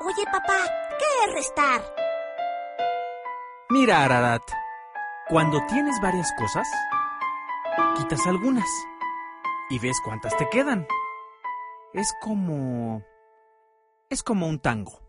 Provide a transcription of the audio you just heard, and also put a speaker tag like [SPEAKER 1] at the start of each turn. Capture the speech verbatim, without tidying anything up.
[SPEAKER 1] Oye, papá, ¿qué es restar?
[SPEAKER 2] Mira, Ararat, cuando tienes varias cosas, quitas algunas y ves cuántas te quedan. Es como... es como un tango.